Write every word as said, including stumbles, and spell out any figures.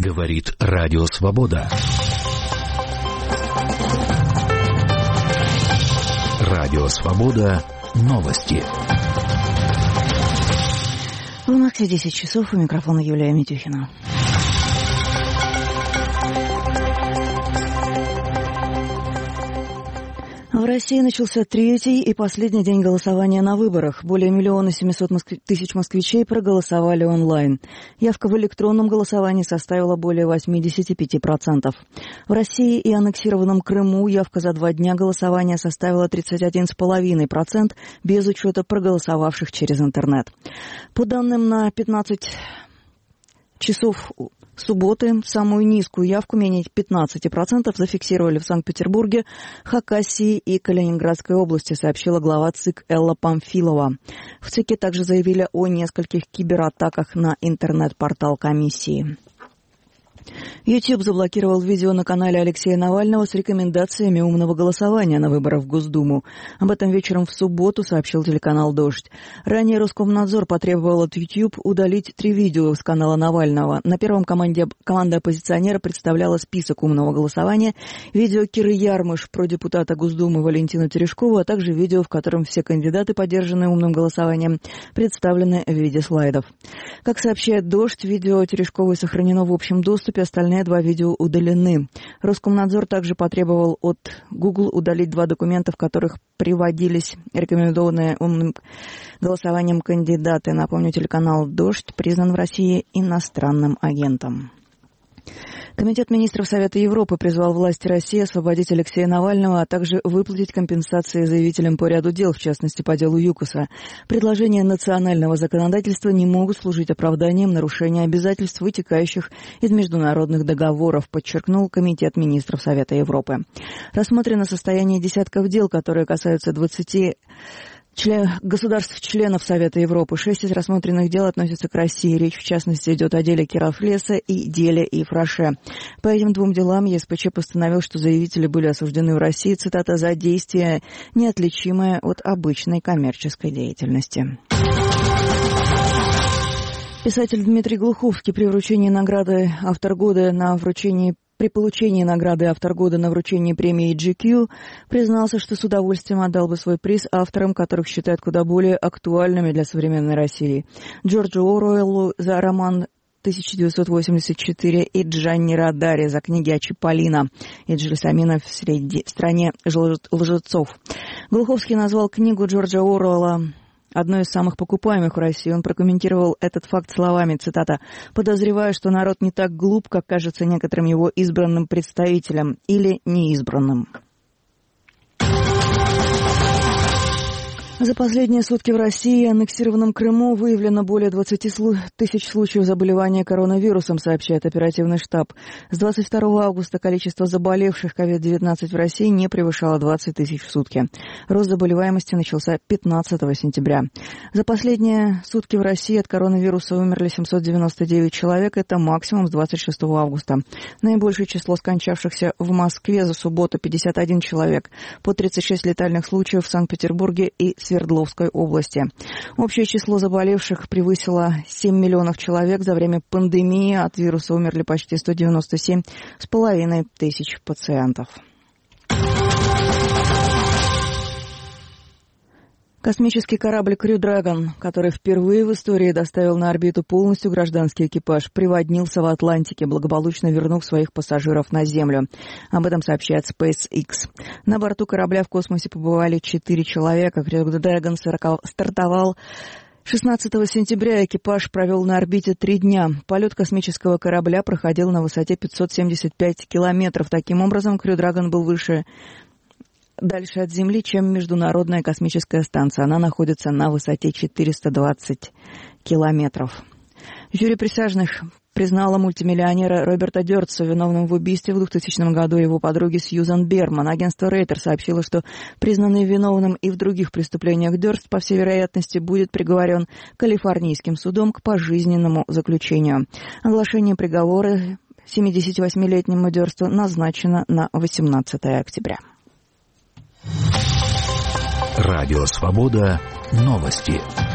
Говорит Радио Свобода. Радио Свобода. Новости. В Москве десять часов. У микрофона Юлия Митюхина. В России начался третий и последний день голосования на выборах. Более миллиона семисот тысяч москвичей проголосовали онлайн. Явка в электронном голосовании составила более восемьдесят пять процентов. В России и аннексированном Крыму явка за два дня голосования составила тридцать один целых пять десятых процента без учета проголосовавших через интернет. По данным на пятнадцать часов субботы, самую низкую явку, менее пятнадцать процентов, зафиксировали в Санкт-Петербурге, Хакасии и Калининградской области, сообщила глава ЦИК Элла Памфилова. В ЦИКе также заявили о нескольких кибератаках на интернет-портал комиссии. YouTube заблокировал видео на канале Алексея Навального с рекомендациями умного голосования на выборах в Госдуму. Об этом вечером в субботу сообщил телеканал «Дождь». Ранее Роскомнадзор потребовал от YouTube удалить три видео с канала Навального. На первом команде, команда оппозиционера представляла список умного голосования, видео Киры Ярмыш про депутата Госдумы Валентину Терешкову, а также видео, в котором все кандидаты, поддержанные умным голосованием, представлены в виде слайдов. Как сообщает «Дождь», видео Терешковой сохранено в общем доступе, остальные два видео удалены. Роскомнадзор также потребовал от Google удалить два документа, в которых приводились рекомендованные умным голосованием кандидаты. Напомню, телеканал «Дождь» признан в России иностранным агентом. Комитет министров Совета Европы призвал власти России освободить Алексея Навального, а также выплатить компенсации заявителям по ряду дел, в частности по делу ЮКОСа. Предложения национального законодательства не могут служить оправданием нарушения обязательств, вытекающих из международных договоров, подчеркнул Комитет министров Совета Европы. Рассмотрено состояние десятков дел, которые касаются двадцати Член, государств-членов Совета Европы. Шесть из рассмотренных дел относятся к России. Речь, в частности, идет о деле Керафлеса и деле Ифраше. По этим двум делам ЕСПЧ постановил, что заявители были осуждены в России, цитата, «за действия, неотличимые от обычной коммерческой деятельности». Писатель Дмитрий Глуховский при вручении награды «Автор года» на вручении При получении награды «Автор года» на вручении премии джи кью признался, что с удовольствием отдал бы свой приз авторам, которых считает куда более актуальными для современной России. Джорджу Оруэллу за роман тысяча девятьсот восемьдесят четыре и Джанни Родари за книги о Чиполлино и Джельсамино в, среди... в стране лжецов. Глуховский назвал книгу Джорджа Оруэлла одной из самых покупаемых в России. Он прокомментировал этот факт словами, цитата, «подозреваю, что народ не так глуп, как кажется некоторым его избранным представителям или неизбранным». За последние сутки в России и аннексированном Крыму выявлено более двадцати тысяч случаев заболевания коронавирусом, сообщает оперативный штаб. С двадцать второго августа количество заболевших ковид девятнадцать в России не превышало двадцать тысяч в сутки. Рост заболеваемости начался пятнадцатого сентября. За последние сутки в России от коронавируса умерли семьсот девяносто девять человек. Это максимум с двадцать шестого августа. Наибольшее число скончавшихся в Москве за субботу пятьдесят один человек. По тридцать шесть летальных случаев в Санкт-Петербурге и Свердловской области. Общее число заболевших превысило семь миллионов человек. За время пандемии от вируса умерли почти сто девяносто семь с половиной тысяч пациентов. Космический корабль Crew Dragon, который впервые в истории доставил на орбиту полностью гражданский экипаж, приводнился в Атлантике, благополучно вернув своих пассажиров на Землю. Об этом сообщает SpaceX. На борту корабля в космосе побывали четыре человека. Crew Dragon стартовал шестнадцатого сентября. Экипаж провел на орбите три дня. Полет космического корабля проходил на высоте пятьсот семьдесят пять километров. Таким образом, Crew Dragon был выше дальше от Земли, чем Международная космическая станция. Она находится на высоте четыреста двадцать километров. Жюри присяжных признала мультимиллионера Роберта Дёртса виновным в убийстве в двухтысячном году его подруги Сьюзан Берман. Агентство Рейтер сообщило, что признанный виновным и в других преступлениях Дёртс, по всей вероятности, будет приговорен Калифорнийским судом к пожизненному заключению. Оглашение приговора семидесятивосьмилетнему Дёртсу назначено на восемнадцатое октября. Радио Свобода. Новости.